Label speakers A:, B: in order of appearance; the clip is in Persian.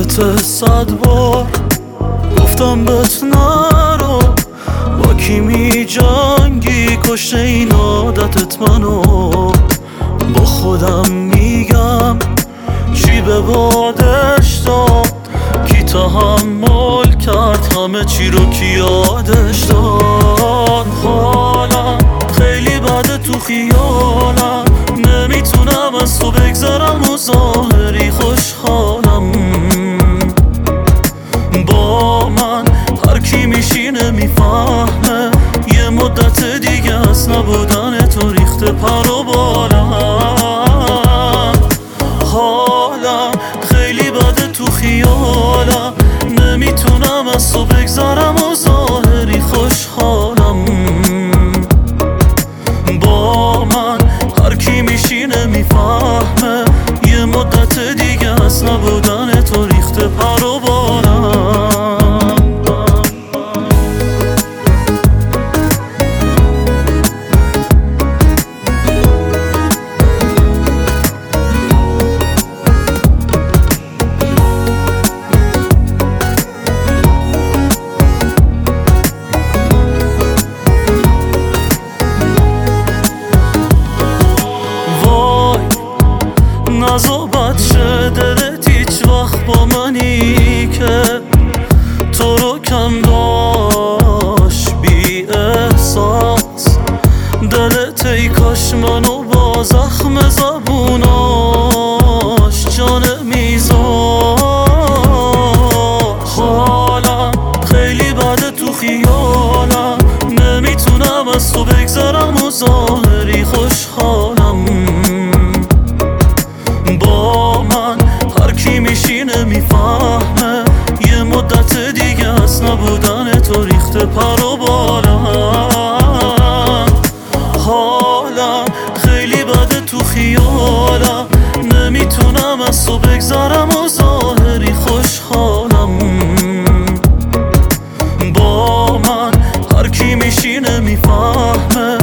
A: بهت 100 بار گفتم بهت نرو، با کی می جنگی کشته این عادتت منو. با خودم میگم چی به بادش داد، کی تحمل کرد همه چی رو کی یادش داد. حالم خیلی بده تو خیالم، نمیتونم از تو بگذرم و ظاهری خوشحالم. با من هر کی میشینه میفهمه یه مدت دیگه از نبودن تو ریخته پر و بالم. حالم خیلی بده تو خیالم، نمیتونم از تو بگذرم و ظاهری خوشحالم. با من هر کی میشینه میفهمه یه مدت دیگه از نبودن تو ریخته پر و بالم. نزا بچه دلت هیچ وقت با منی که تو رو کم داشت بی احساس. دلت ای کاش منو با زخم زبوناش جان میزاد. حالم خیلی بده تو خیالم، نمیتونم از تو بگذرم و ظاهری خوشحالم. با من هر کی میشینه میفهمه یه مدت دیگه از نبودن تو ریخته پر و بالم. حالم خیلی بده تو خیالم، نمیتونم از تو بگذرم و ظاهری خوشحالم. با من هر کی میشینه میفهمه